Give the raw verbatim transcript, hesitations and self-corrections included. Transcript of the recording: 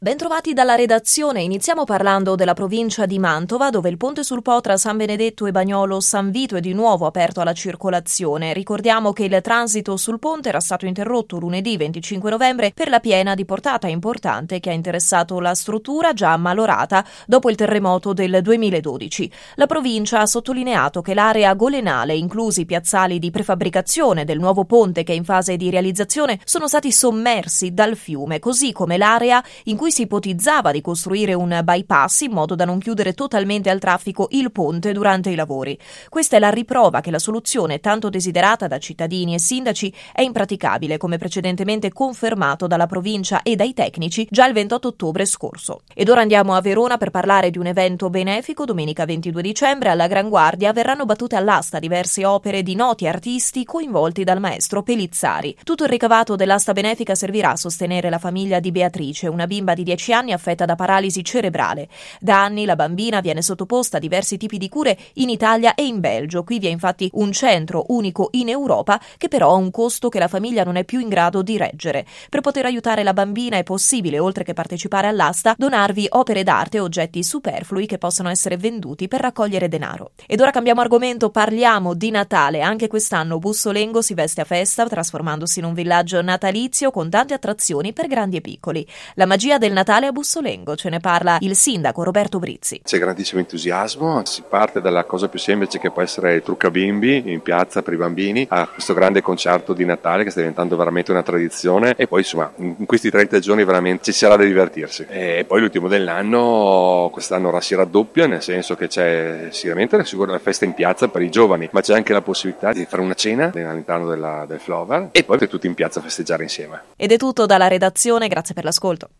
Bentrovati dalla redazione, iniziamo parlando della provincia di Mantova, dove il ponte sul Po tra San Benedetto e Bagnolo San Vito è di nuovo aperto alla circolazione. Ricordiamo che il transito sul ponte era stato interrotto lunedì venticinque novembre per la piena di portata importante che ha interessato la struttura già ammalorata dopo il terremoto del duemiladodici. La provincia ha sottolineato che l'area golenale, inclusi i piazzali di prefabbricazione del nuovo ponte che è in fase di realizzazione, sono stati sommersi dal fiume, così come l'area in cui si ipotizzava di costruire un bypass in modo da non chiudere totalmente al traffico il ponte durante i lavori. Questa è la riprova che la soluzione tanto desiderata da cittadini e sindaci è impraticabile, come precedentemente confermato dalla provincia e dai tecnici già il ventotto ottobre scorso. Ed ora andiamo a Verona per parlare di un evento benefico. Domenica ventidue dicembre alla Gran Guardia verranno battute all'asta diverse opere di noti artisti coinvolti dal maestro Pelizzari. Tutto il ricavato dell'asta benefica servirà a sostenere la famiglia di Beatrice, una bimba di dieci anni affetta da paralisi cerebrale. Da anni la bambina viene sottoposta a diversi tipi di cure in Italia e in Belgio. Qui vi è infatti un centro unico in Europa che però ha un costo che la famiglia non è più in grado di reggere. Per poter aiutare la bambina è possibile, oltre che partecipare all'asta, donarvi opere d'arte e oggetti superflui che possono essere venduti per raccogliere denaro. Ed ora cambiamo argomento, parliamo di Natale. Anche quest'anno Bussolengo si veste a festa, trasformandosi in un villaggio natalizio con tante attrazioni per grandi e piccoli. La magia del Natale a Bussolengo, ce ne parla il sindaco Roberto Brizzi. C'è grandissimo entusiasmo, si parte dalla cosa più semplice che può essere il trucca bimbi in piazza per i bambini, a questo grande concerto di Natale che sta diventando veramente una tradizione, e poi insomma in questi trenta giorni veramente ci sarà da divertirsi. E poi l'ultimo dell'anno, quest'anno si raddoppia, nel senso che c'è sicuramente sicuro la festa in piazza per i giovani, ma c'è anche la possibilità di fare una cena all'interno della, del Flower e poi per tutti in piazza a festeggiare insieme. Ed è tutto dalla redazione, grazie per l'ascolto.